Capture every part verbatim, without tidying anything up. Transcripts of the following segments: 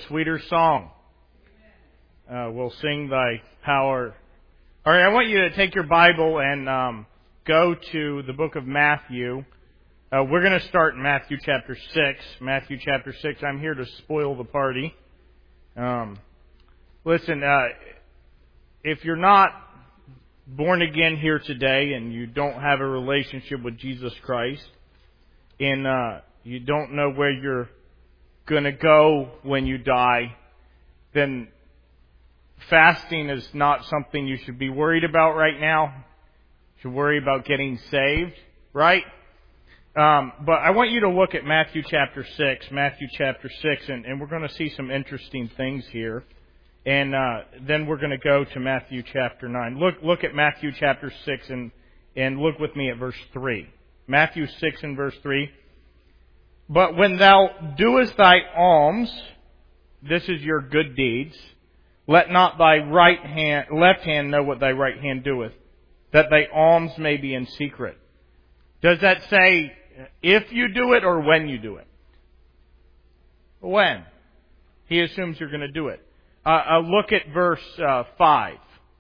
sweeter song. Uh, we'll sing Thy power. All right, I want you to take your Bible and um, go to the book of Matthew. Uh, we're going to start in Matthew chapter six. Matthew chapter six. I'm here to spoil the party. Um, listen, uh, if you're not born again here today and you don't have a relationship with Jesus Christ, and uh, you don't know where you're going to go when you die, then fasting is not something you should be worried about right now. You should worry about getting saved, right? Um, but I want you to look at Matthew chapter six, Matthew chapter six, and, and we're going to see some interesting things here. And uh, then we're going to go to Matthew chapter nine. Look look at Matthew chapter six and, and look with me at verse three. Matthew six and verse three. But when thou doest thy alms, this is your good deeds, let not thy right hand, left hand know what thy right hand doeth, that thy alms may be in secret. Does that say if you do it or when you do it? When? He assumes you're going to do it. Uh, uh, look at verse uh, five.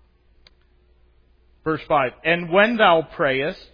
Verse five. And when thou prayest,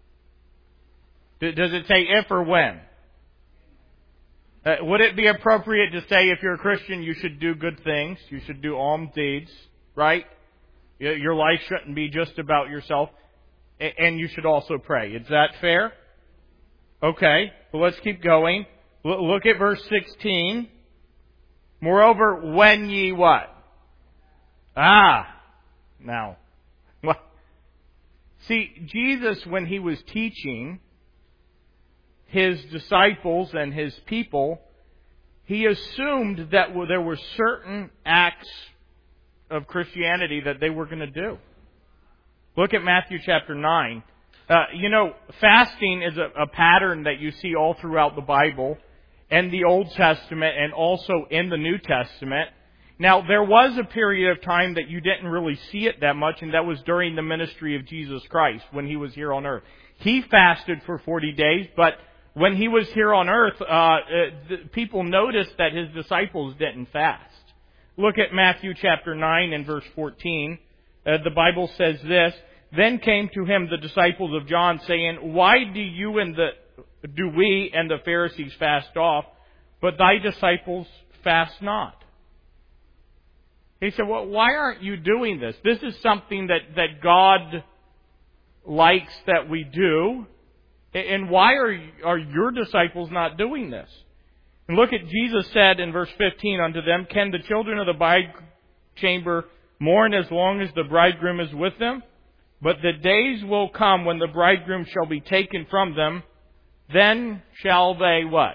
does it say if or when? Uh, would it be appropriate to say if you're a Christian you should do good things, you should do alms deeds, right? Your life shouldn't be just about yourself, and you should also pray. Is that fair? Okay, well let's keep going. Look at verse sixteen. Moreover, when ye what? Ah, now. Well, see, Jesus, when He was teaching His disciples and His people, He assumed that there were certain acts of Christianity that they were going to do. Look at Matthew chapter nine. Uh, you know, fasting is a, a pattern that you see all throughout the Bible and the Old Testament and also in the New Testament. Now, there was a period of time that you didn't really see it that much, and that was during the ministry of Jesus Christ when He was here on earth. He fasted for forty days, but when He was here on earth, uh, uh, the people noticed that His disciples didn't fast. Look at Matthew chapter nine and verse fourteen. Uh, the Bible says this, Then came to Him the disciples of John, saying, Why do you and the do we and the Pharisees fast off, but thy disciples fast not? He said, well, why aren't you doing this? This is something that, that God likes that we do. And why are, are your disciples not doing this? And look at Jesus said in verse fifteen unto them, Can the children of the bridechamber mourn as long as the bridegroom is with them? But the days will come when the bridegroom shall be taken from them. Then shall they what?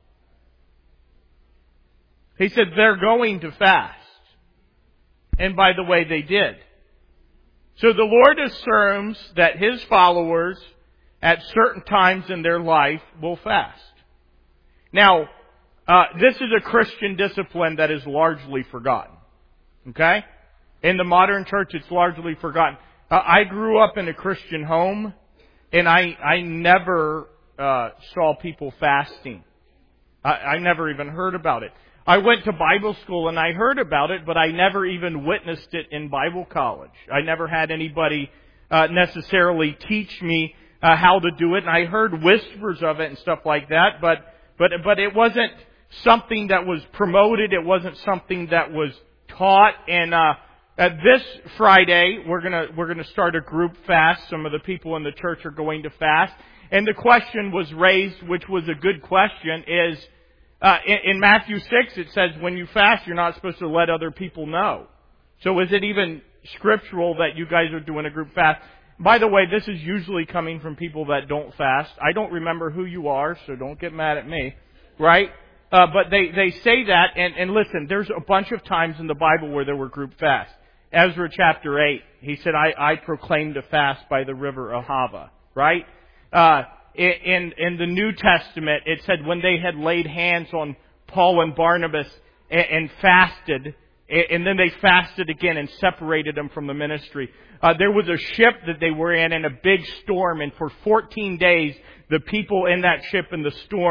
He said they're going to fast. And by the way, they did. So the Lord assumes that His followers at certain times in their life will fast. Now, uh, this is a Christian discipline that is largely forgotten. Okay? In the modern church, it's largely forgotten. Uh, I grew up in a Christian home, and I, I never uh, saw people fasting. I, I never even heard about it. I went to Bible school and I heard about it, but I never even witnessed it in Bible college. I never had anybody uh, necessarily teach me uh, how to do it, and I heard whispers of it and stuff like that, but but but it wasn't something that was promoted. It wasn't something that was taught. And uh, uh, this Friday, we're gonna we're gonna start a group fast. Some of the people in the church are going to fast, and the question was raised, which was a good question, is. Uh, in, in Matthew six, it says when you fast, you're not supposed to let other people know. So is it even scriptural that you guys are doing a group fast? By the way, this is usually coming from people that don't fast. I don't remember who you are, so don't get mad at me, right? Uh, but they, they say that, and, and listen, there's a bunch of times in the Bible where there were group fasts. Ezra chapter eight, he said, I, I proclaimed a fast by the river Ahava, right? Uh, In, in the New Testament, it said when they had laid hands on Paul and Barnabas and, and fasted, and then they fasted again and separated them from the ministry. Uh, there was a ship that they were in in a big storm, and for fourteen days, the people in that ship in the storm,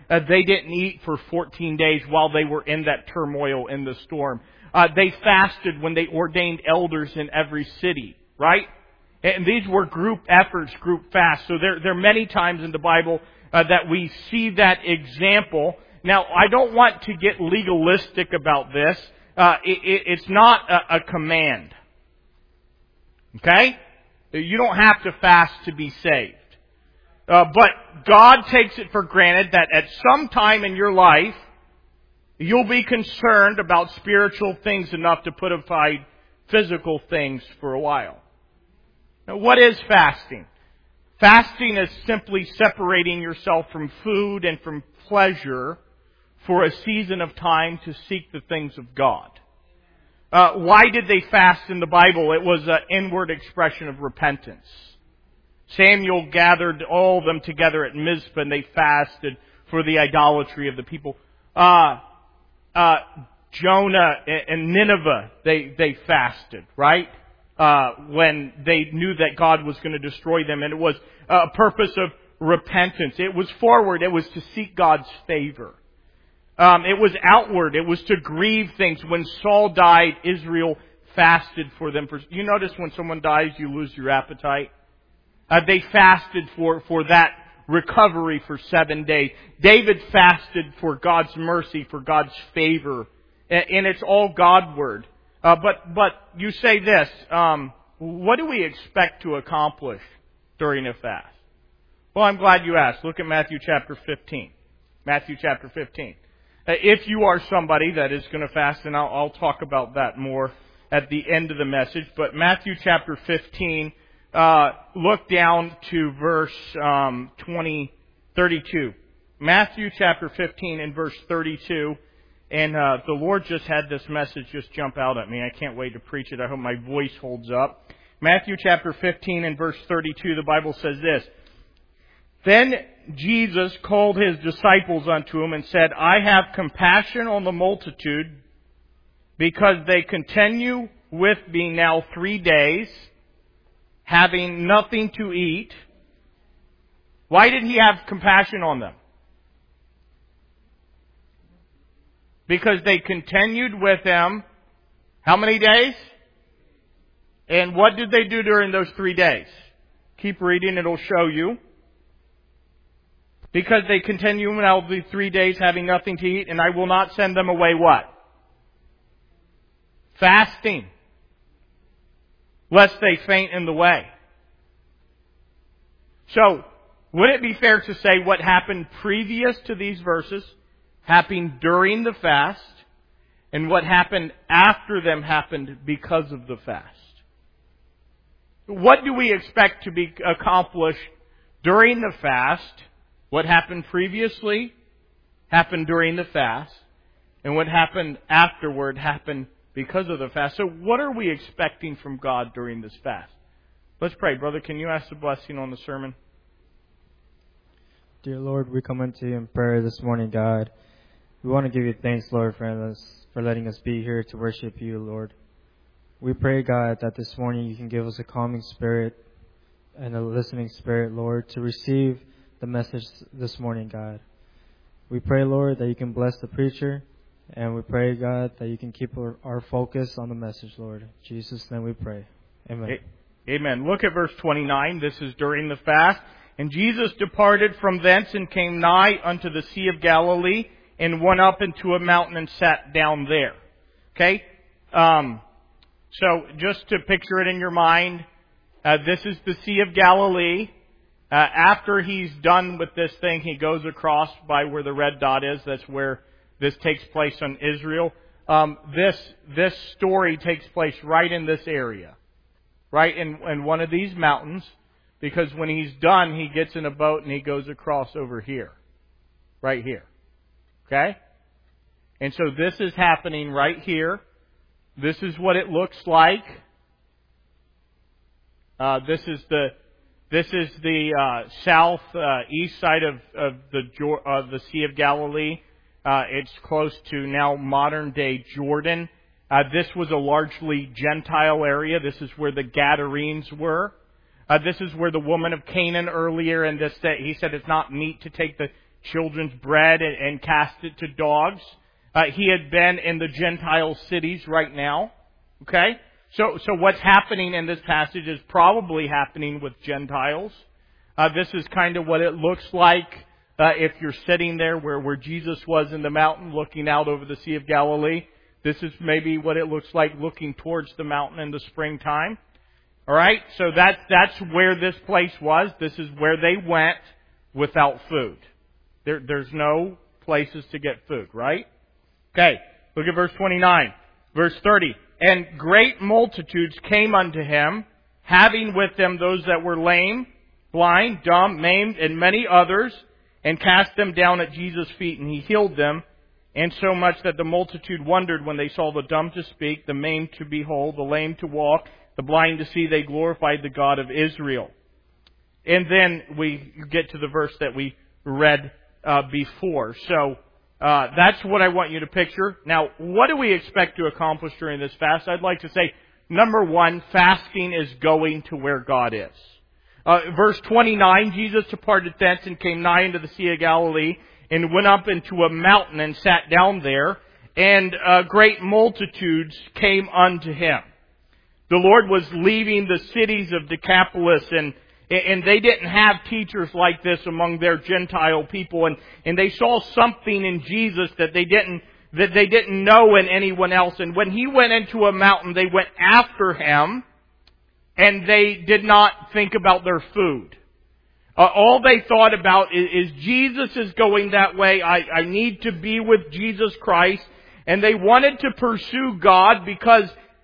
Uh, they didn't eat for fourteen days while they were in that turmoil in the storm. Uh, they fasted when they ordained elders in every city, right? And these were group efforts, group fasts. So there, there are many times in the Bible uh, that we see that example. Now, I don't want to get legalistic about this. Uh, it, it, it's not a, a command. Okay? You don't have to fast to be saved. Uh, but God takes it for granted that at some time in your life, you'll be concerned about spiritual things enough to put aside physical things for a while. Now, what is fasting? Fasting is simply separating yourself from food and from pleasure for a season of time to seek the things of God. Uh, why did they fast in the Bible? It was an inward expression of repentance. Samuel gathered all of them together at Mizpah and they fasted for the idolatry of the people. Uh, uh, Jonah and Nineveh, they, they fasted, right? Uh, when they knew that God was going to destroy them, and it was a purpose of repentance. It was forward. It was to seek God's favor. Um, it was outward. It was to grieve things. When Saul died, Israel fasted for them. For, you notice when someone dies, you lose your appetite? Uh, they fasted for, for that recovery for seven days. David fasted for God's mercy, for God's favor. And, and it's all Godward. Uh, but, but you say this, um, what do we expect to accomplish during a fast? Well, I'm glad you asked. Look at Matthew chapter fifteen. Matthew chapter fifteen. Uh, if you are somebody that is going to fast, and I'll, I'll talk about that more at the end of the message, but Matthew chapter fifteen, uh, look down to verse, um, twenty, thirty-two. Matthew chapter fifteen and verse thirty-two. And uh, the Lord just had this message just jump out at me. I can't wait to preach it. I hope my voice holds up. Matthew chapter fifteen and verse thirty-two, the Bible says this. Then Jesus called His disciples unto Him and said, I have compassion on the multitude because they continue with me now three days, having nothing to eat. Why did He have compassion on them? Because they continued with Him, how many days? And what did they do during those three days? Keep reading, it'll show you. Because they continue now the three days having nothing to eat, and I will not send them away what? Fasting. Lest they faint in the way. So, would it be fair to say what happened previous to these verses happened during the fast, and what happened after them happened because of the fast? What do we expect to be accomplished during the fast? What happened previously happened during the fast, and what happened afterward happened because of the fast. So what are we expecting from God during this fast? Let's pray. Brother, can you ask the blessing on the sermon? Dear Lord, we come unto you in prayer this morning, God. We want to give you thanks, Lord, for us, for letting us be here to worship you, Lord. We pray, God, that this morning you can give us a calming spirit and a listening spirit, Lord, to receive the message this morning, God. We pray, Lord, that you can bless the preacher, and we pray, God, that you can keep our, our focus on the message, Lord. In Jesus' name we pray. Amen. Amen. Look at verse twenty-nine. This is during the fast. And Jesus departed from thence and came nigh unto the Sea of Galilee, and went up into a mountain and sat down there. Okay? Um, so, just to picture it in your mind, uh, this is the Sea of Galilee. Uh, after he's done with this thing, he goes across by where the red dot is. That's where this takes place on Israel. Um, this this story takes place right in this area. Right in, in one of these mountains. Because when he's done, he gets in a boat and he goes across over here. Right here. Okay? And so this is happening right here. This is what it looks like. Uh, this is the this is the uh, south uh, east side of, of the of the Sea of Galilee. Uh, it's close to now modern day Jordan. Uh, this was a largely Gentile area. This is where the Gadarenes were. Uh, this is where the woman of Canaan earlier in this day, he said it's not meet to take the children's bread and, and cast it to dogs. Uh, he had been in the Gentile cities right now. Okay? So, so what's happening in this passage is probably happening with Gentiles. Uh, this is kind of what it looks like uh, if you're sitting there where, where Jesus was in the mountain looking out over the Sea of Galilee. This is maybe what it looks like looking towards the mountain in the springtime. Alright? So that's, that's where this place was. This is where they went without food. There, there's no places to get food, right? Okay. Look at verse twenty-nine. Verse thirty. And great multitudes came unto him, having with them those that were lame, blind, dumb, maimed, and many others, and cast them down at Jesus' feet, and he healed them, and so much that the multitude wondered when they saw the dumb to speak, the maimed to behold, the lame to walk, the blind to see. They glorified the God of Israel. And then we get to the verse that we read uh, before. So uh, that's what I want you to picture. Now, what do we expect to accomplish during this fast? I'd like to say, number one, fasting is going to where God is. Uh, verse twenty-nine, Jesus departed thence and came nigh into the Sea of Galilee, and went up into a mountain and sat down there, and uh, great multitudes came unto him. The Lord was leaving the cities of Decapolis, and and they didn't have teachers like this among their Gentile people, and, and they saw something in Jesus that they didn't that they didn't know in anyone else. And when he went into a mountain, they went after him, and they did not think about their food. Uh, all they thought about is, is Jesus is going that way. I, I need to be with Jesus Christ. And they wanted to pursue God because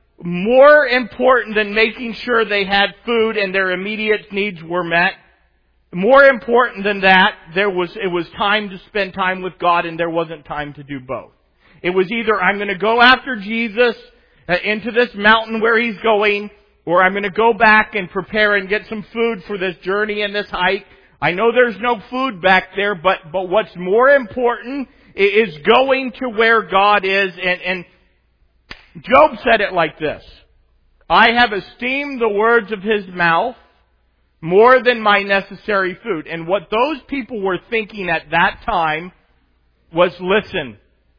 more important than making sure they had food and their immediate needs were met, more important than that, there was it was time to spend time with God, and there wasn't time to do both. It was either I'm going to go after Jesus uh, into this mountain where he's going, or I'm going to go back and prepare and get some food for this journey and this hike. I know there's no food back there, but, but what's more important is going to where God is. And, and Job said it like this: I have esteemed the words of his mouth more than my necessary food. And what those people were thinking at that time was, listen,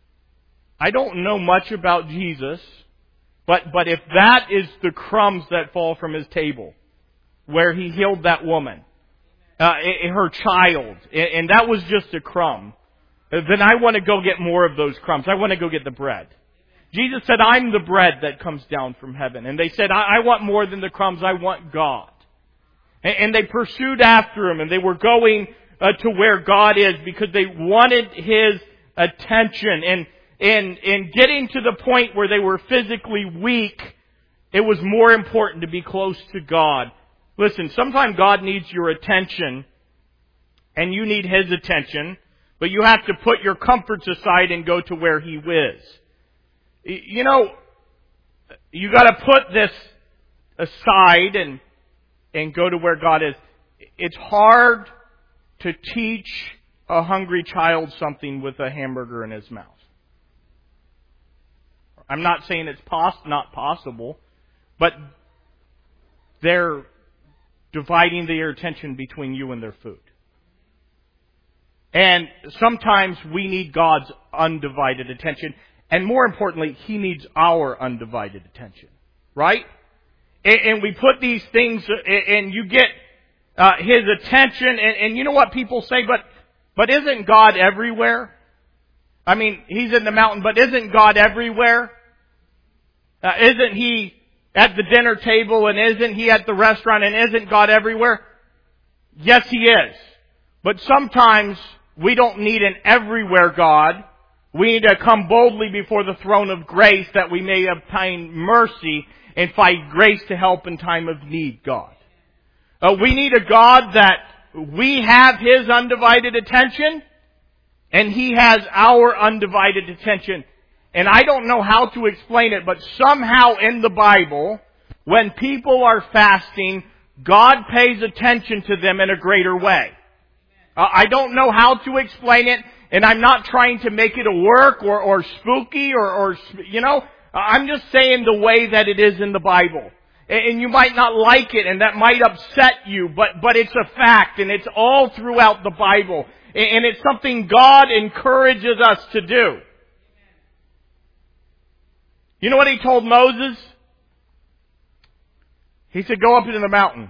I don't know much about Jesus, But but if that is the crumbs that fall from his table, where he healed that woman, uh, her child, and that was just a crumb, then I want to go get more of those crumbs. I want to go get the bread. Jesus said, I'm the bread that comes down from heaven. And they said, I, I want more than the crumbs. I want God. And, and they pursued after him, and they were going uh, to where God is because they wanted his attention. And And in getting to the point where they were physically weak, it was more important to be close to God. Listen, sometimes God needs your attention, and you need his attention, but you have to put your comforts aside and go to where he is. You know, you got to put this aside and and go to where God is. It's hard to teach a hungry child something with a hamburger in his mouth. I'm not saying it's pos- not possible, but they're dividing their attention between you and their food. And sometimes we need God's undivided attention, and more importantly, he needs our undivided attention. Right? And, and we put these things, and you get uh, his attention, and, and you know what people say, but but isn't God everywhere? I mean, he's in the mountain, but isn't God everywhere? Uh, isn't he at the dinner table, and isn't he at the restaurant, and isn't God everywhere? Yes, he is. But sometimes we don't need an everywhere God. We need to come boldly before the throne of grace that we may obtain mercy and find grace to help in time of need, God. Uh, we need a God that we have his undivided attention, and he has our undivided attention. And I don't know how to explain it, but somehow in the Bible, when people are fasting, God pays attention to them in a greater way. Uh, I don't know how to explain it, and I'm not trying to make it a work or, or spooky or, or, you know, I'm just saying the way that it is in the Bible. And you might not like it, and that might upset you, but, but it's a fact, and it's all throughout the Bible. And it's something God encourages us to do. You know what He told Moses? He said, go up into the mountain.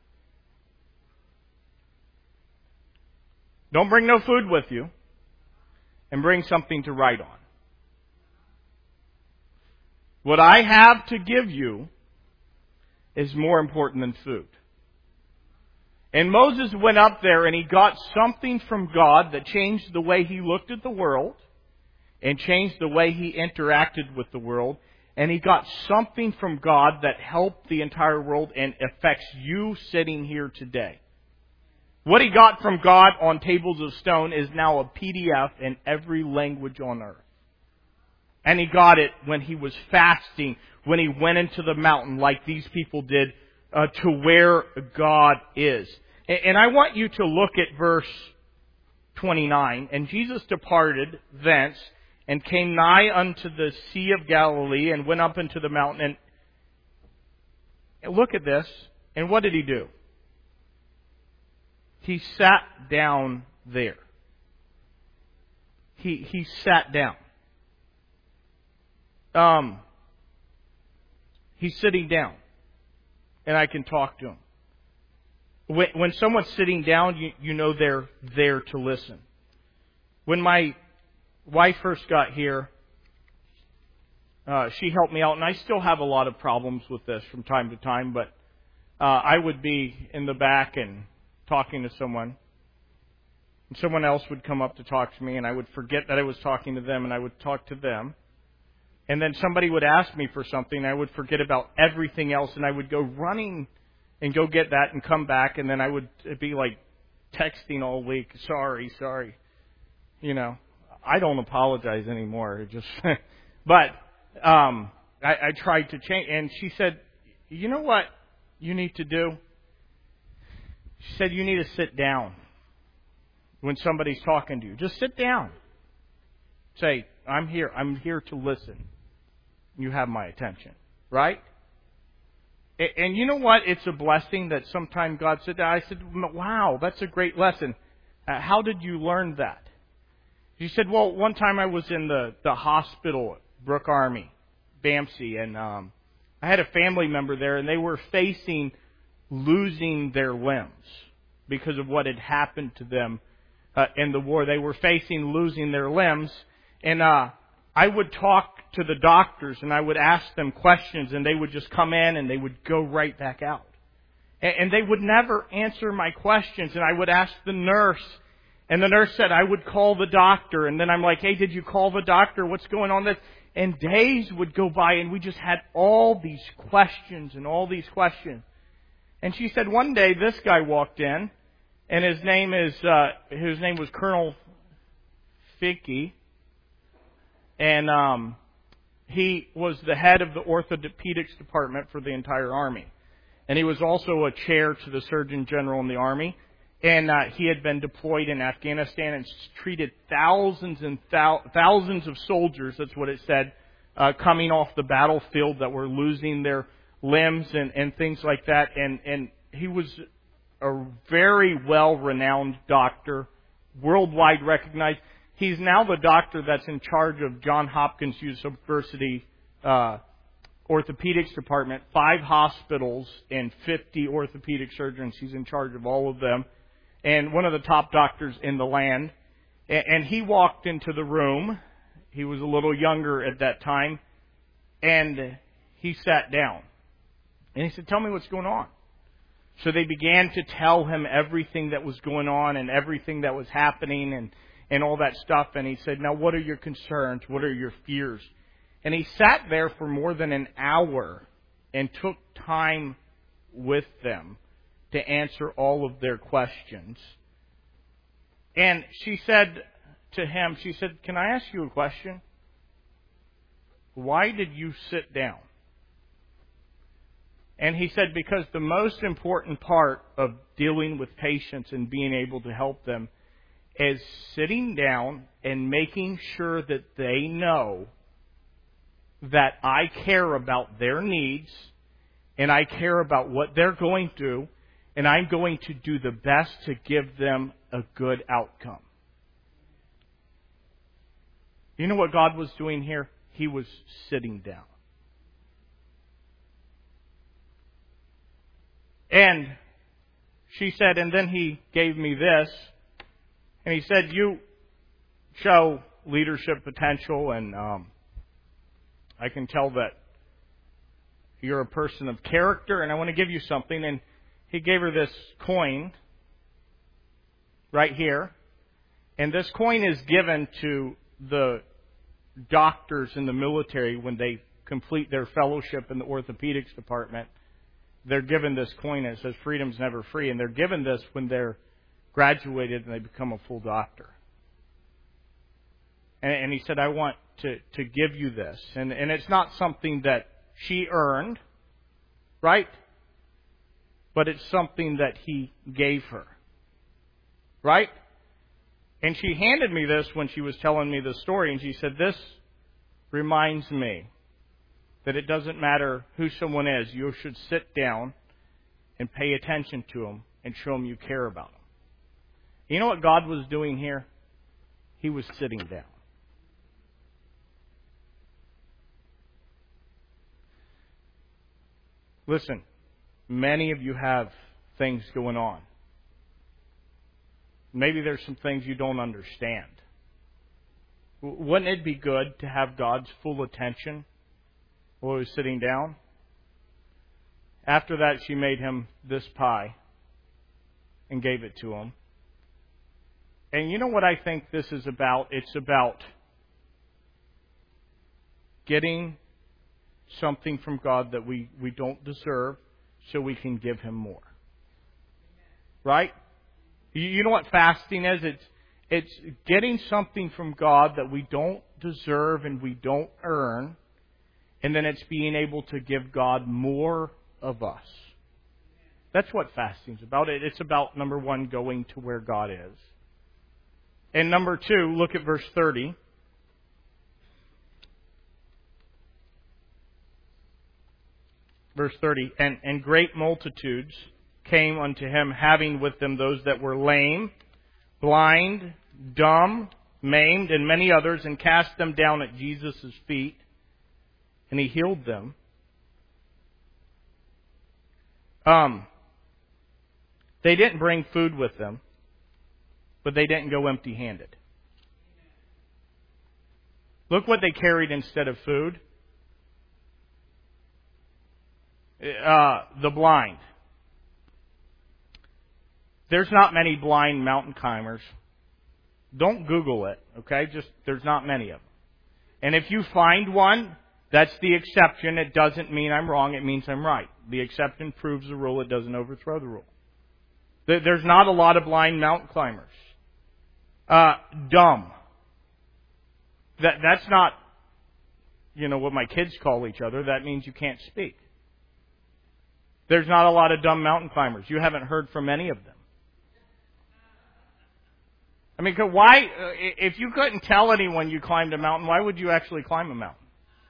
Don't bring no food with you. And bring something to write on. What I have to give you is more important than food. And Moses went up there and he got something from God that changed the way he looked at the world and changed the way he interacted with the world. And he got something from God that helped the entire world and affects you sitting here today. What he got from God on tables of stone is now a P D F in every language on earth. And he got it when he was fasting, when he went into the mountain like these people did, uh, to where God is. And, and I want you to look at verse twenty-nine. And Jesus departed thence and came nigh unto the Sea of Galilee and went up into the mountain. And, and look at this. And what did he do? He sat down there. He he sat down. Um, he's sitting down, and I can talk to him. When, when someone's sitting down, you, you know they're there to listen. When my wife first got here, uh, she helped me out, and I still have a lot of problems with this from time to time, but uh, I would be in the back and talking to someone, and someone else would come up to talk to me, and I would forget that I was talking to them, and I would talk to them. And then somebody would ask me for something, and I would forget about everything else, and I would go running and go get that and come back, and then I would be like texting all week, sorry, sorry. You know, I don't apologize anymore. It just, but um, I, I tried to change, and she said, you know what you need to do? She said, you need to sit down when somebody's talking to you. Just sit down. Say, I'm here. I'm here to listen. You have my attention. Right? And you know what? It's a blessing that sometimes God said that. I said, wow, that's a great lesson. Uh, how did you learn that? She said, well, one time I was in the, the hospital at Brooke Army, B A M C, and um, I had a family member there, and they were facing losing their limbs because of what had happened to them uh, in the war. They were facing losing their limbs. And uh, I would talk to the doctors and I would ask them questions, and they would just come in and they would go right back out. And, and they would never answer my questions. And I would ask the nurse, and the nurse said I would call the doctor. And then I'm like, hey, did you call the doctor? What's going on? This? And days would go by, and we just had all these questions and all these questions. And she said one day this guy walked in, and his name is uh, his name was Colonel Ficky. And um, he was the head of the orthopedics department for the entire Army. And he was also a chair to the Surgeon General in the Army. And uh, he had been deployed in Afghanistan and treated thousands and thou- thousands of soldiers, that's what it said, uh, coming off the battlefield that were losing their limbs and, and things like that. And, and he was a very well-renowned doctor, worldwide recognized. He's now the doctor that's in charge of Johns Hopkins University uh, orthopedics department, five hospitals and fifty orthopedic surgeons. He's in charge of all of them, and one of the top doctors in the land. And he walked into the room. He was a little younger at that time, and he sat down. And he said, tell me what's going on. So they began to tell him everything that was going on and everything that was happening and and all that stuff. And he said, now what are your concerns? What are your fears? And he sat there for more than an hour and took time with them to answer all of their questions. And she said to him, she said, can I ask you a question? Why did you sit down? And he said, because the most important part of dealing with patients and being able to help them is sitting down and making sure that they know that I care about their needs and I care about what they're going through, and I'm going to do the best to give them a good outcome. You know what God was doing here? He was sitting down. And she said, and then he gave me this. And he said, you show leadership potential, and um, I can tell that you're a person of character, and I want to give you something. And he gave her this coin right here. And this coin is given to the doctors in the military when they complete their fellowship in the orthopedics department. They're given this coin, and it says freedom's never free. And they're given this when they're graduated and they become a full doctor. And, and he said, I want to, to give you this. And, and it's not something that she earned, right? But it's something that he gave her, right? And she handed me this when she was telling me the story, and she said, this reminds me that it doesn't matter who someone is. You should sit down and pay attention to them and show them you care about them. You know what God was doing here? He was sitting down. Listen, many of you have things going on. Maybe there's some things you don't understand. Wouldn't it be good to have God's full attention while he was sitting down? After that, she made him this pie and gave it to him. And you know what I think this is about? It's about getting something from God that we, we don't deserve so we can give him more. Right? You know what fasting is? It's it's getting something from God that we don't deserve and we don't earn, and then it's being able to give God more of us. That's what fasting's about. It's about, number one, going to where God is. And number two, look at verse thirty. Verse thirty, and, and great multitudes came unto him, having with them those that were lame, blind, dumb, maimed, and many others, and cast them down at Jesus' feet, and he healed them. Um, they didn't bring food with them, but they didn't go empty-handed. Look what they carried instead of food. Uh, the blind. There's not many blind mountain climbers. Don't Google it, okay? Just, there's not many of them. And if you find one, that's the exception. It doesn't mean I'm wrong. It means I'm right. The exception proves the rule. It doesn't overthrow the rule. There's not a lot of blind mountain climbers. Uh, dumb. That, that's not, you know, what my kids call each other. That means you can't speak. There's not a lot of dumb mountain climbers. You haven't heard from any of them. I mean, why, if you couldn't tell anyone you climbed a mountain, why would you actually climb a mountain?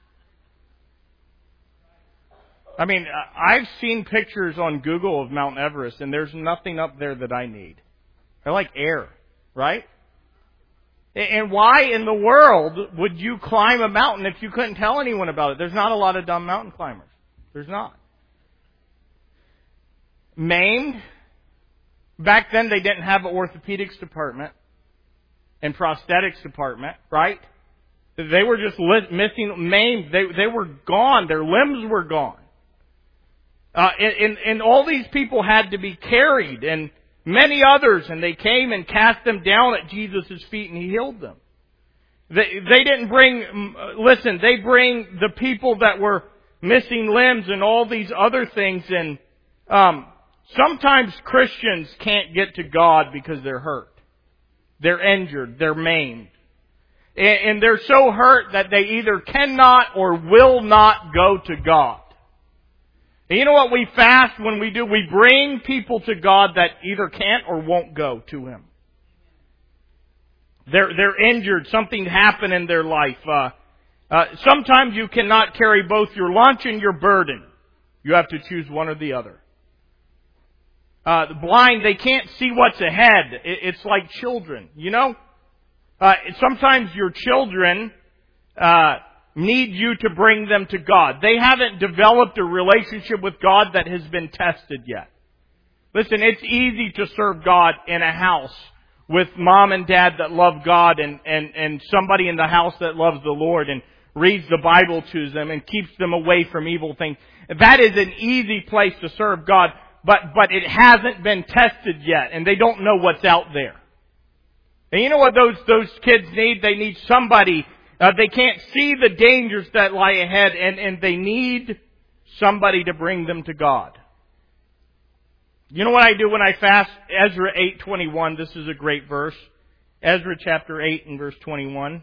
I mean, I've seen pictures on Google of Mount Everest, and there's nothing up there that I need. They're like air, right? And why in the world would you climb a mountain if you couldn't tell anyone about it? There's not a lot of dumb mountain climbers. There's not. Maimed. Back then they didn't have an orthopedics department and prosthetics department, right? They were just missing, maimed. They, they were gone. Their limbs were gone. Uh, and, and all these people had to be carried, and many others, and they came and cast them down at Jesus' feet, and he healed them. They, they didn't bring, listen, they bring the people that were missing limbs and all these other things, and um, sometimes Christians can't get to God because they're hurt. They're injured. They're maimed. And, and they're so hurt that they either cannot or will not go to God. And you know what we fast when we do? We bring people to God that either can't or won't go to Him. They're, they're injured. Something happened in their life. Uh, uh, sometimes you cannot carry both your lunch and your burden. You have to choose one or the other. Uh, the blind, they can't see what's ahead. It, it's like children, you know? Uh, sometimes your children uh, need you to bring them to God. They haven't developed a relationship with God that has been tested yet. Listen, it's easy to serve God in a house with mom and dad that love God and, and, and somebody in the house that loves the Lord and reads the Bible to them and keeps them away from evil things. That is an easy place to serve God, but, but it hasn't been tested yet, and they don't know what's out there. And you know what those, those kids need? They need somebody. Uh, they can't see the dangers that lie ahead, and, and they need somebody to bring them to God. You know what I do when I fast? Ezra eight twenty-one. This is a great verse. Ezra chapter eight and verse twenty-one.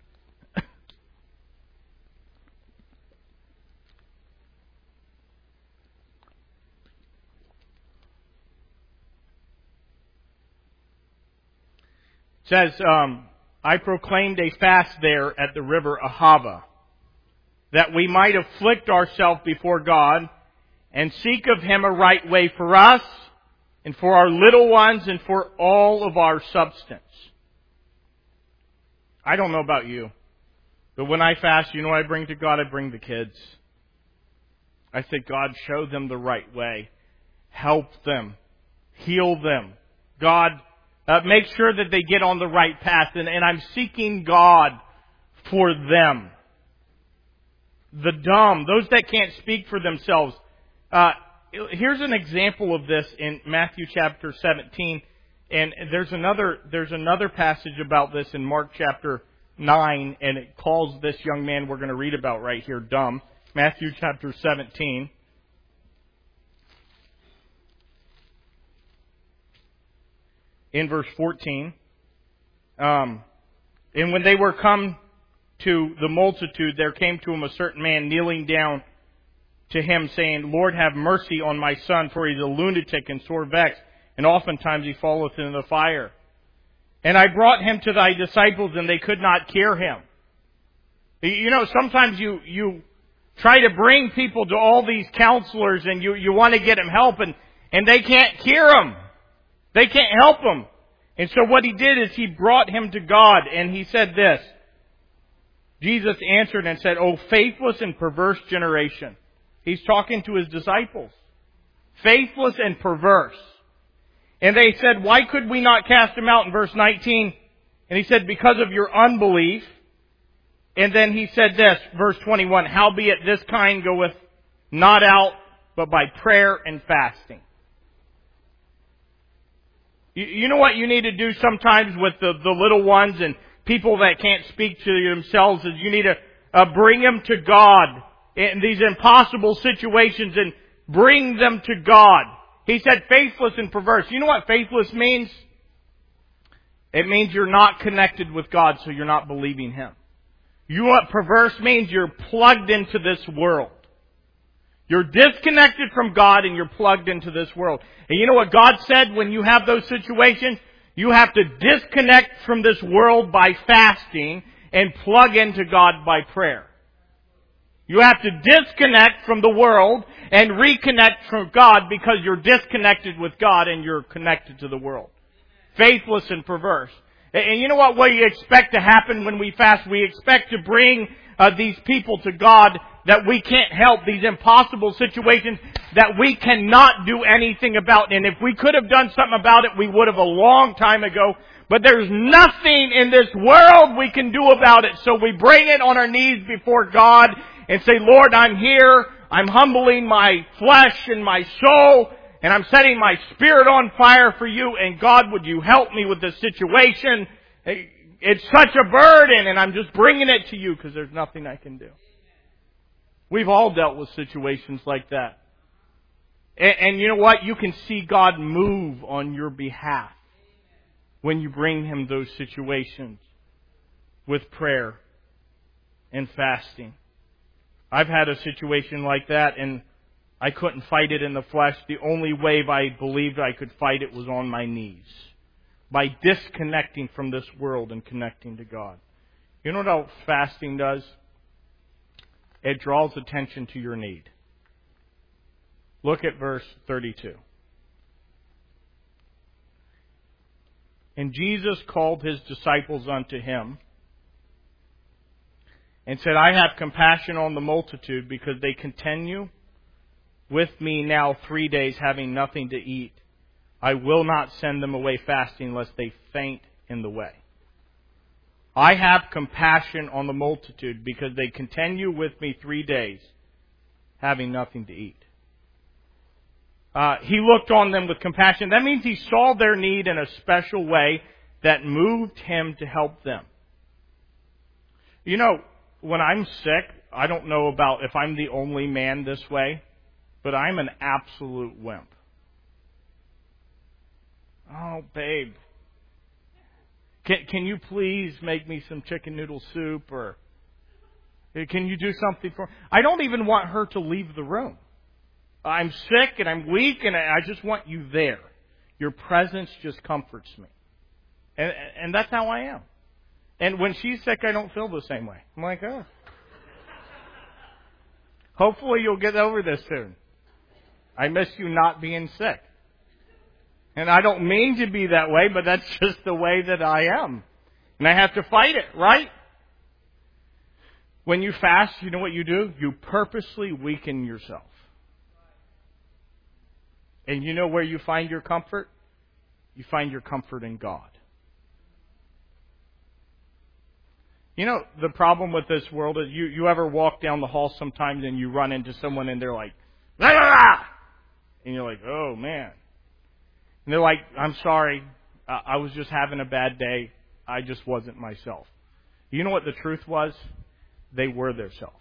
It says, um, I proclaimed a fast there at the river Ahava, that we might afflict ourselves before God and seek of Him a right way for us and for our little ones and for all of our substance. I don't know about you, but when I fast, you know what I bring to God? I bring the kids. I say, God, show them the right way. Help them. Heal them. God, uh, make sure that they get on the right path. And, and I'm seeking God for them. The dumb, those that can't speak for themselves. Uh, here's an example of this in Matthew chapter seventeen, and there's another there's another passage about this in Mark chapter nine, and it calls this young man we're going to read about right here dumb. Matthew chapter seventeen. In verse fourteen. Um, and when they were come to the multitude, there came to him a certain man kneeling down to him, saying, Lord, have mercy on my son, for he is a lunatic and sore vexed, and oftentimes he falleth into the fire. And I brought him to thy disciples, and they could not cure him. You know, sometimes you, you try to bring people to all these counselors, and you, you want to get them help, and, and they can't cure them. They can't help him. And so what he did is he brought him to God, and he said this. Jesus answered and said, O faithless and perverse generation. He's talking to his disciples. Faithless and perverse. And they said, why could we not cast him out in verse nineteen? And he said, because of your unbelief. And then he said this, verse twenty-one, howbeit this kind goeth not out, but by prayer and fasting. You, you know what you need to do sometimes with the, the little ones and people that can't speak to themselves is you need to uh, bring them to God in these impossible situations and bring them to God. He said faithless and perverse. You know what faithless means? It means you're not connected with God, so you're not believing Him. You know what perverse means? You're plugged into this world. You're disconnected from God and you're plugged into this world. And you know what God said when you have those situations? You have to disconnect from this world by fasting and plug into God by prayer. You have to disconnect from the world and reconnect from God because you're disconnected with God and you're connected to the world. Faithless and perverse. And you know what we expect to happen when we fast? We expect to bring uh, these people to God that we can't help, these impossible situations that we cannot do anything about. And if we could have done something about it, we would have a long time ago. But there's nothing in this world we can do about it. So we bring it on our knees before God and say, Lord, I'm here. I'm humbling my flesh and my soul. And I'm setting my spirit on fire for you. And God, would you help me with this situation? It's such a burden. And I'm just bringing it to you because there's nothing I can do. We've all dealt with situations like that. And, and you know what? You can see God move on your behalf when you bring Him those situations with prayer and fasting. I've had a situation like that and I couldn't fight it in the flesh. The only way I believed I could fight it was on my knees. By disconnecting from this world and connecting to God. You know what fasting does? It draws attention to your need. Look at verse thirty-two. And Jesus called His disciples unto Him and said, I have compassion on the multitude because they continue with me now three days having nothing to eat. I will not send them away fasting lest they faint in the way. I have compassion on the multitude because they continue with me three days having nothing to eat. Uh, he looked on them with compassion. That means He saw their need in a special way that moved Him to help them. You know, when I'm sick, I don't know about if I'm the only man this way, but I'm an absolute wimp. Oh, babe, can, can you please make me some chicken noodle soup, or can you do something for me? I don't even want her to leave the room. I'm sick and I'm weak and I just want you there. Your presence just comforts me. And, and that's how I am. And when she's sick, I don't feel the same way. I'm like, oh. Hopefully you'll get over this soon. I miss you not being sick. And I don't mean to be that way, but that's just the way that I am. And I have to fight it, right? When you fast, you know what you do? You purposely weaken yourself. And you know where you find your comfort? You find your comfort in God. You know, the problem with this world is you, you ever walk down the hall sometimes and you run into someone and they're like, blah, blah, blah. And you're like, oh, man. And they're like, I'm sorry. Uh, I was just having a bad day. I just wasn't myself. You know what the truth was? They were their self.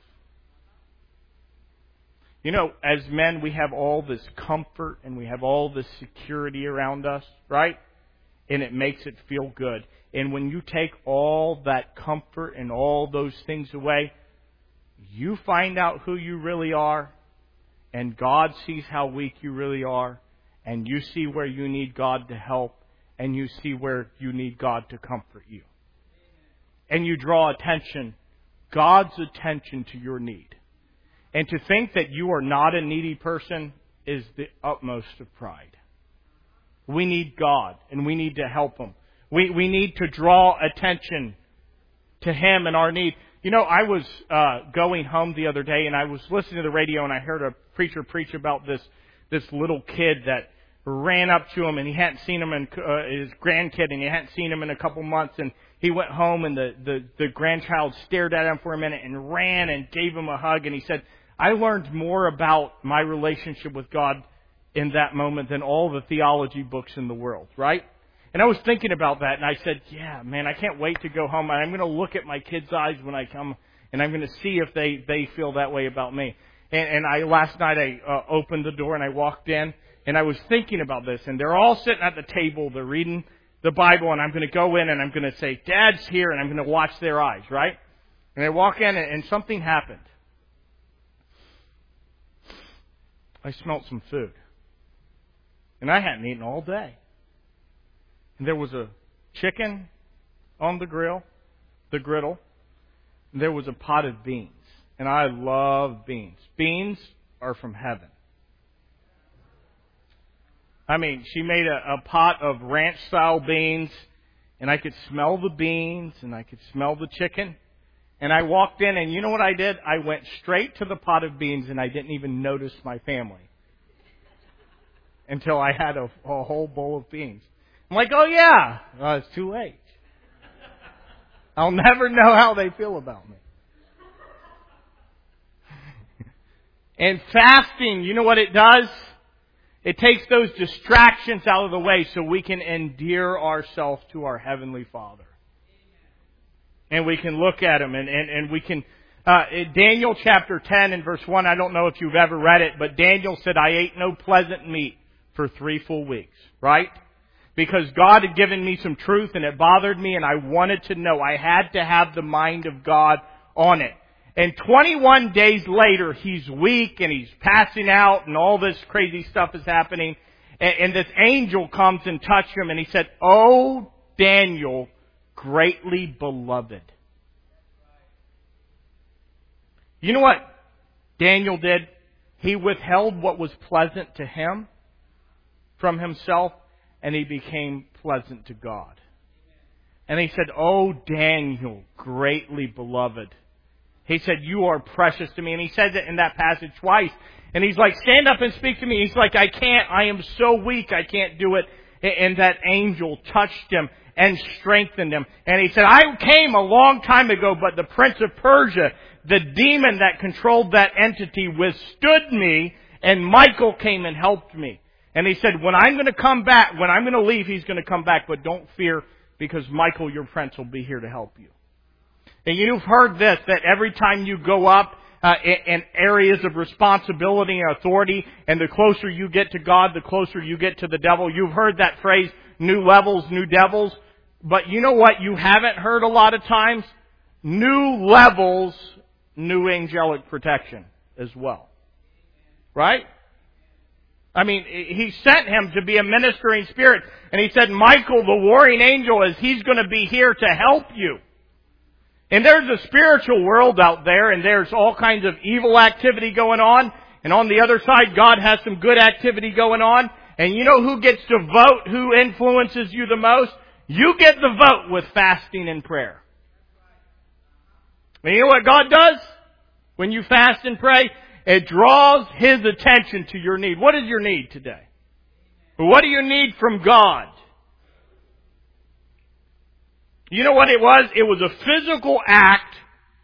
You know, as men, we have all this comfort and we have all this security around us, right? And it makes it feel good. And when you take all that comfort and all those things away, you find out who you really are, and God sees how weak you really are, and you see where you need God to help, and you see where you need God to comfort you. And you draw attention, God's attention to your need. And to think that you are not a needy person is the utmost of pride. We need God, and we need to help Him. We we need to draw attention to Him and our need. You know, I was uh, going home the other day, and I was listening to the radio, and I heard a preacher preach about this this little kid that ran up to him, and he hadn't seen him, in uh, his grandkid, and he hadn't seen him in a couple months, and he went home, and the, the, the grandchild stared at him for a minute and ran and gave him a hug, and he said, I learned more about my relationship with God in that moment than all the theology books in the world, right? And I was thinking about that, and I said, yeah, man, I can't wait to go home. I'm going to look at my kids' eyes when I come, and I'm going to see if they, they feel that way about me. And, and I last night I uh, opened the door, and I walked in, and I was thinking about this, and they're all sitting at the table, they're reading the Bible, and I'm going to go in, and I'm going to say, Dad's here, and I'm going to watch their eyes, right? And I walk in, and, and something happened. I smelled some food. And I hadn't eaten all day. And there was a chicken on the grill, the griddle. And there was a pot of beans. And I love beans. Beans are from heaven. I mean, she made a, a pot of ranch-style beans. And I could smell the beans. And I could smell the chicken. And I walked in, and you know what I did? I went straight to the pot of beans, and I didn't even notice my family until I had a, a whole bowl of beans. I'm like, oh, yeah. Well, it's too late. I'll never know how they feel about me. And fasting, you know what it does? It takes those distractions out of the way so we can endear ourselves to our Heavenly Father. And we can look at Him, and, and, and we can... Uh, Daniel chapter ten and verse one, I don't know if you've ever read it, but Daniel said, I ate no pleasant meat for three full weeks, right? Because God had given me some truth, and it bothered me, and I wanted to know. I had to have the mind of God on it. And twenty-one days later, he's weak, and he's passing out, and all this crazy stuff is happening. And, and this angel comes and touched him, and he said, Oh, Daniel, greatly beloved. You know what Daniel did? He withheld what was pleasant to him from himself, and he became pleasant to God. And he said, "Oh, Daniel, greatly beloved." He said, "You are precious to me." And he said that in that passage twice. And he's like, "Stand up and speak to me." He's like, "I can't. I am so weak. I can't do it." And that angel touched him and strengthened him. And he said, "I came a long time ago, but the prince of Persia, the demon that controlled that entity, withstood me, and Michael came and helped me." And he said, "When I'm going to come back, when I'm going to leave, he's going to come back, but don't fear, because Michael, your prince, will be here to help you." And you've heard this, that every time you go up uh, in, in areas of responsibility and authority, and the closer you get to God, the closer you get to the devil. You've heard that phrase, new levels, new devils. But you know what you haven't heard a lot of times? New levels, new angelic protection as well. Right? I mean, he sent him to be a ministering spirit. And he said, "Michael, the warring angel, is he's going to be here to help you." And there's a spiritual world out there, and there's all kinds of evil activity going on. And on the other side, God has some good activity going on. And you know who gets to vote who influences you the most? You get the vote with fasting and prayer. And you know what God does when you fast and pray? It draws His attention to your need. What is your need today? What do you need from God? You know what it was? It was a physical act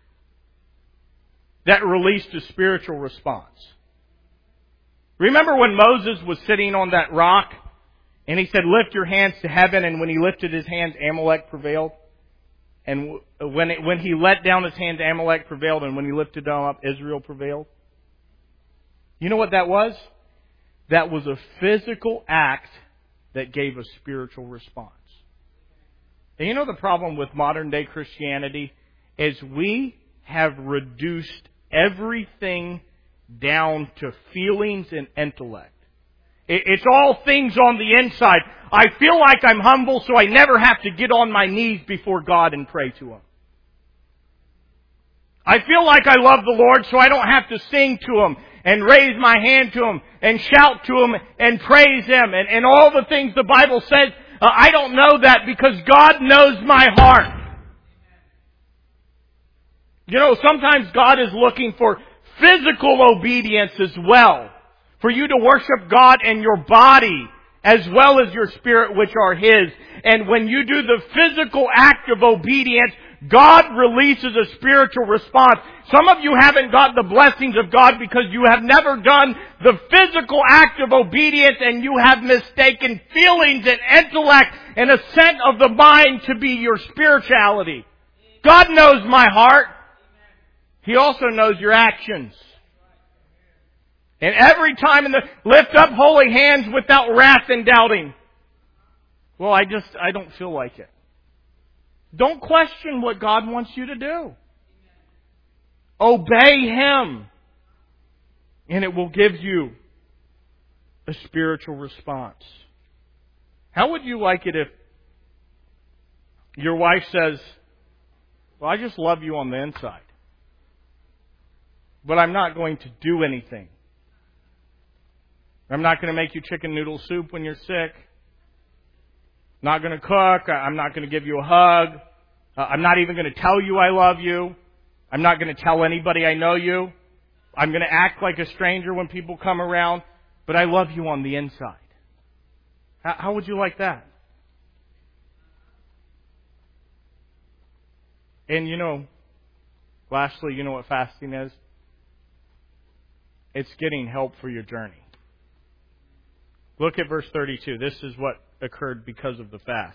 that released a spiritual response. Remember when Moses was sitting on that rock and he said, "Lift your hands to heaven," and when he lifted his hands, Amalek prevailed? And when it, when he let down his hands, Amalek prevailed, and when he lifted them up, Israel prevailed? You know what that was? That was a physical act that gave a spiritual response. And you know the problem with modern day Christianity is we have reduced everything down to feelings and intellect. It's all things on the inside. I feel like I'm humble, so I never have to get on my knees before God and pray to Him. I feel like I love the Lord, so I don't have to sing to Him and raise my hand to Him and shout to Him and praise Him and, and all the things the Bible says. Uh, I don't know that because God knows my heart. You know, sometimes God is looking for physical obedience as well. For you to worship God in your body as well as your spirit, which are His. And when you do the physical act of obedience, God releases a spiritual response. Some of you haven't got the blessings of God because you have never done the physical act of obedience, and you have mistaken feelings and intellect and assent of the mind to be your spirituality. God knows my heart. He also knows your actions. And every time in the lift up holy hands without wrath and doubting. Well, I just, I don't feel like it. Don't question what God wants you to do. Obey Him. And it will give you a spiritual response. How would you like it if your wife says, "Well, I just love you on the inside, but I'm not going to do anything. I'm not going to make you chicken noodle soup when you're sick. Not going to cook. I'm not going to give you a hug. I'm not even going to tell you I love you. I'm not going to tell anybody I know you. I'm going to act like a stranger when people come around, but I love you on the inside." How, how would you like that? And you know, lastly, you know what fasting is? It's getting help for your journey. Look at verse thirty-two. This is what occurred because of the fast.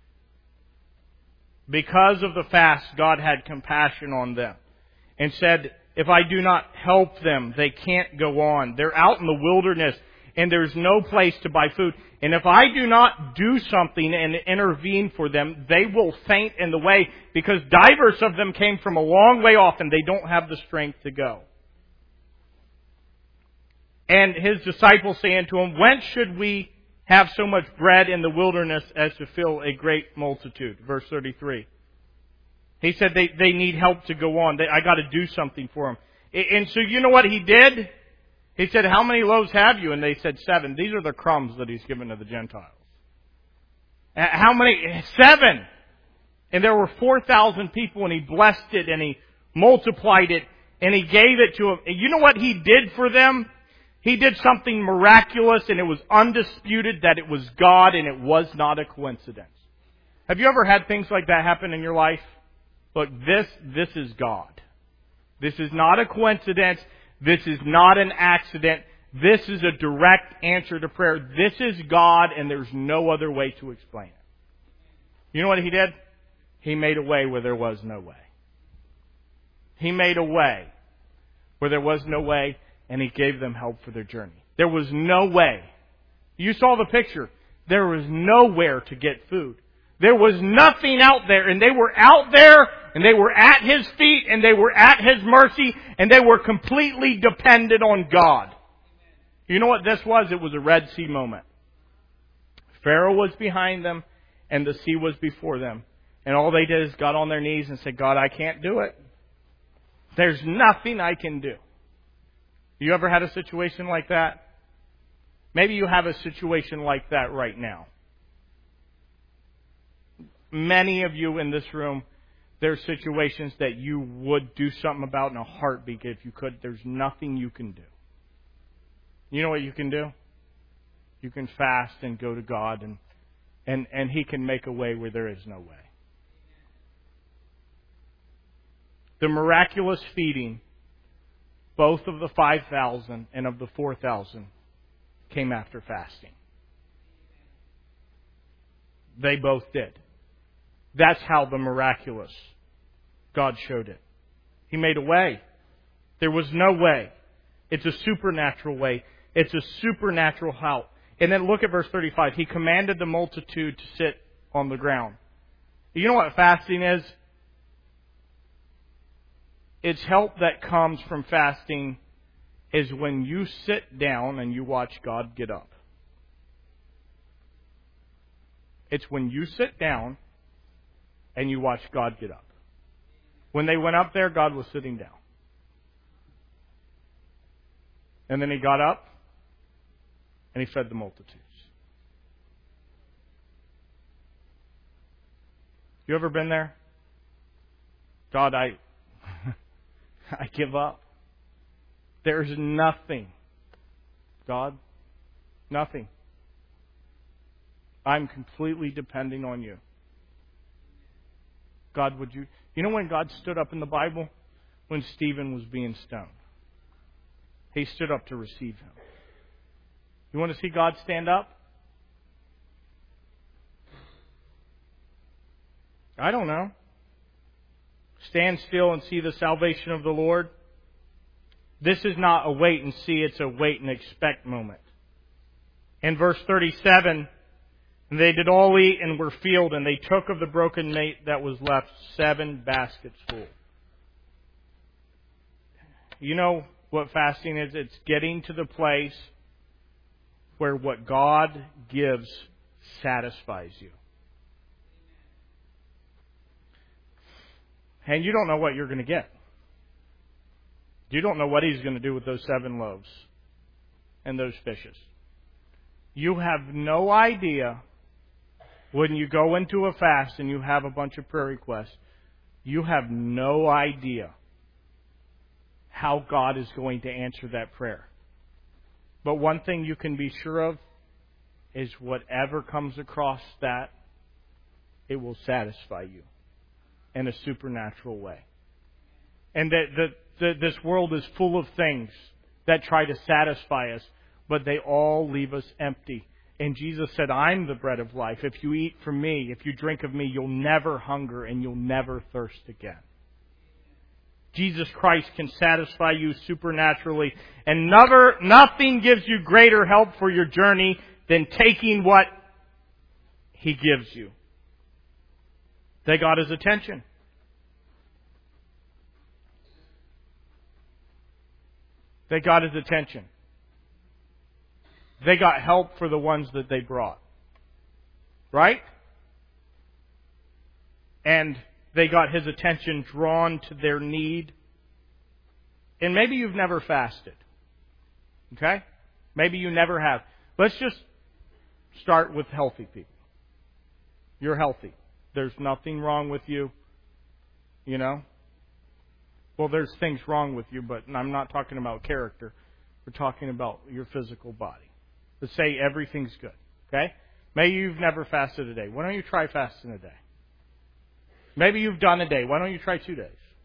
Because of the fast, God had compassion on them and said, "If I do not help them, they can't go on. They're out in the wilderness and there's no place to buy food. And if I do not do something and intervene for them, they will faint in the way, because divers of them came from a long way off and they don't have the strength to go." And His disciples say unto Him, "Whence should we have so much bread in the wilderness as to fill a great multitude?" Verse thirty-three. He said they, they need help to go on. They, I got to do something for them. And so you know what He did? He said, "How many loaves have you?" And they said, "Seven." These are the crumbs that He's given to the Gentiles. How many? Seven. And there were four thousand people, and He blessed it, and He multiplied it, and He gave it to them. And you know what He did for them? He did something miraculous, and it was undisputed that it was God, and it was not a coincidence. Have you ever had things like that happen in your life? Look, this, this is God. This is not a coincidence. This is not an accident. This is a direct answer to prayer. This is God, and there's no other way to explain it. You know what He did? He made a way where there was no way. He made a way where there was no way, and He gave them help for their journey. There was no way. You saw the picture. There was nowhere to get food. There was nothing out there, and they were out there, and they were at His feet, and they were at His mercy, and they were completely dependent on God. You know what this was? It was a Red Sea moment. Pharaoh was behind them, and the sea was before them. And all they did is got on their knees and said, God, I can't do it. There's nothing I can do. You ever had a situation like that? Maybe you have a situation like that right now. Many of you in this room, there are situations that you would do something about in a heartbeat if you could. There's nothing you can do. You know what you can do? You can fast and go to God, and, and, and He can make a way where there is no way. The miraculous feeding, both of the five thousand and of the four thousand, came after fasting. They both did. That's how the miraculous God showed it. He made a way. There was no way. It's a supernatural way. It's a supernatural help. And then look at verse thirty-five. He commanded the multitude to sit on the ground. You know what fasting is? It's help that comes from fasting is when you sit down and you watch God get up. It's when you sit down and you watch God get up. When they went up there, God was sitting down. And then He got up and He fed the multitudes. You ever been there? God, I I give up. There's nothing. God, nothing. I'm completely depending on You. God, would You... You know when God stood up in the Bible? When Stephen was being stoned. He stood up to receive him. You want to see God stand up? I don't know. Stand still and see the salvation of the Lord. This is not a wait and see, it's a wait and expect moment. In verse thirty-seven, they did all eat and were filled, and they took of the broken meat that was left seven baskets full. You know what fasting is? It's getting to the place where what God gives satisfies you. And you don't know what you're going to get. You don't know what He's going to do with those seven loaves and those fishes. You have no idea when you go into a fast and you have a bunch of prayer requests. You have no idea how God is going to answer that prayer. But one thing you can be sure of is whatever comes across that, it will satisfy you in a supernatural way. And that the, the, this world is full of things that try to satisfy us, but they all leave us empty. And Jesus said, I'm the bread of life. If you eat from Me, if you drink of Me, you'll never hunger and you'll never thirst again. Jesus Christ can satisfy you supernaturally. And never, nothing gives you greater help for your journey than taking what He gives you. They got His attention. They got His attention. They got help for the ones that they brought. Right? And they got His attention drawn to their need. And maybe you've never fasted. Okay? Maybe you never have. Let's just start with healthy people. You're healthy. there's nothing wrong with you, you know? Well, there's things wrong with you, but I'm not talking about character. We're talking about your physical body. Let's say everything's good, okay? Maybe you've never fasted a day. Why don't you try fasting a day? Maybe you've done a day. Why don't you try two days?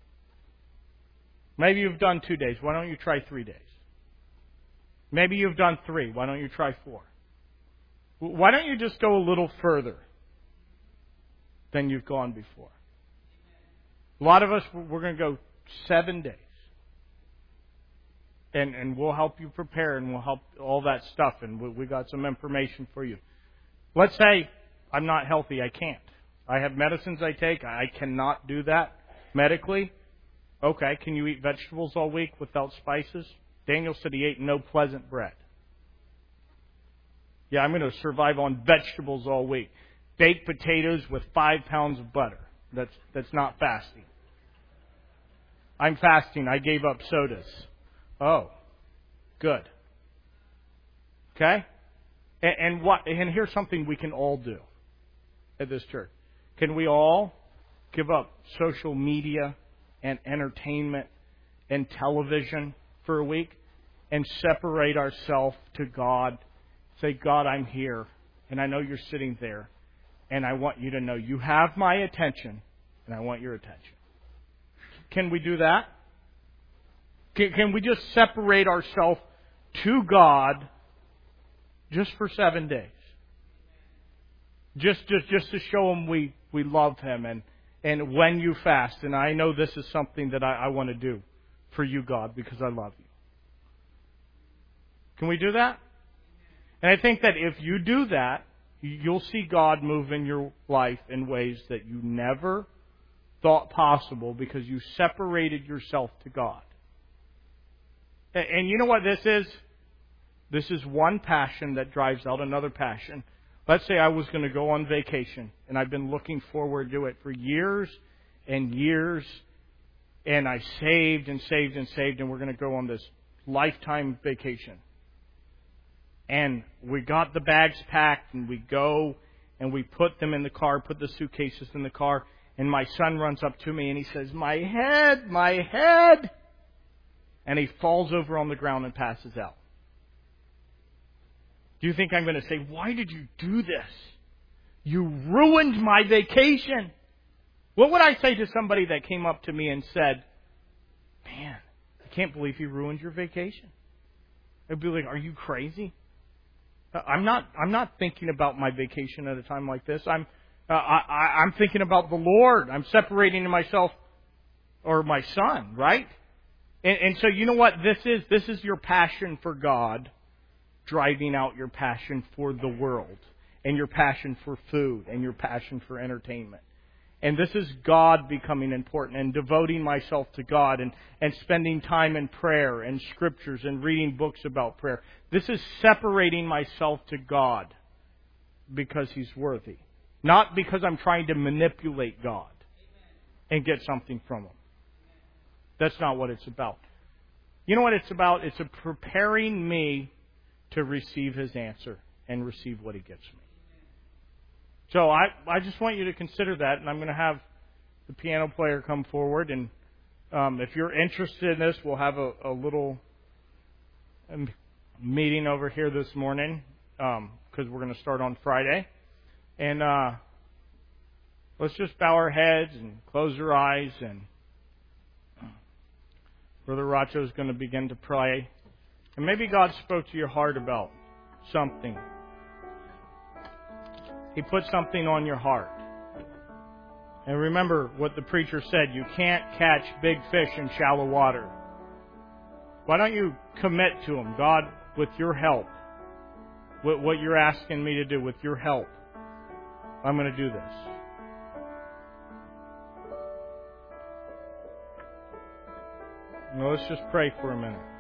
Maybe you've done two days. Why don't you try three days? Maybe you've done three. Why don't you try four? Why don't you just go a little further than you've gone before? A lot of us, we're going to go seven days. And and we'll help you prepare, and we'll help all that stuff, and we, we got some information for you. Let's say I'm not healthy. I can't. I have medicines I take. I cannot do that medically. Okay, can you eat vegetables all week without spices? Daniel said he ate no pleasant bread. Yeah, I'm going to survive on vegetables all week. Baked potatoes with five pounds of butter. That's that's not fasting. I'm fasting. I gave up sodas. Oh, good. Okay? And, and what? And here's something we can all do at this church. Can we all give up social media and entertainment and television for a week and separate ourselves to God? Say, God, I'm here, and I know you're sitting there, and I want you to know you have my attention, and I want your attention. Can we do that? Can, can we just separate ourselves to God just for seven days? Just, just, just to show Him we, we love Him, and, and when you fast, and I know this is something that I, I want to do for you, God, because I love you. Can we do that? And I think that if you do that, you'll see God move in your life in ways that you never thought possible because you separated yourself to God. And you know what this is? This is one passion that drives out another passion. Let's say I was going to go on vacation, and I've been looking forward to it for years and years, and I saved and saved and saved, and we're going to go on this lifetime vacation. And we got the bags packed, and we go, and we put them in the car, put the suitcases in the car, and my son runs up to me, and he says, "My head, my head!" And he falls over on the ground and passes out. Do you think I'm going to say, "Why did you do this? You ruined my vacation"? What would I say to somebody that came up to me and said, "Man, I can't believe you ruined your vacation"? I'd be like, "Are you crazy?" I'm not. I'm not thinking about my vacation at a time like this. I'm. Uh, I, I'm thinking about the Lord. I'm separating myself or my son, right? And, and so you know what this is? This is your passion for God driving out your passion for the world and your passion for food and your passion for entertainment. And this is God becoming important and devoting myself to God and, and spending time in prayer and scriptures and reading books about prayer. This is separating myself to God because He's worthy. Not because I'm trying to manipulate God and get something from Him. That's not what it's about. You know what it's about? It's a preparing me to receive His answer and receive what He gives me. So I, I just want you to consider that, and I'm going to have the piano player come forward. And um, if you're interested in this, we'll have a, a little um, meeting over here this morning because um, we're going to start on Friday. And uh, let's just bow our heads and close our eyes. And Brother Racho is going to begin to pray. And maybe God spoke to your heart about something. He put something on your heart. And remember what the preacher said, you can't catch big fish in shallow water. Why don't you commit to Him? God, with your help, with what you're asking me to do, with your help, I'm going to do this. Now let's just pray for a minute.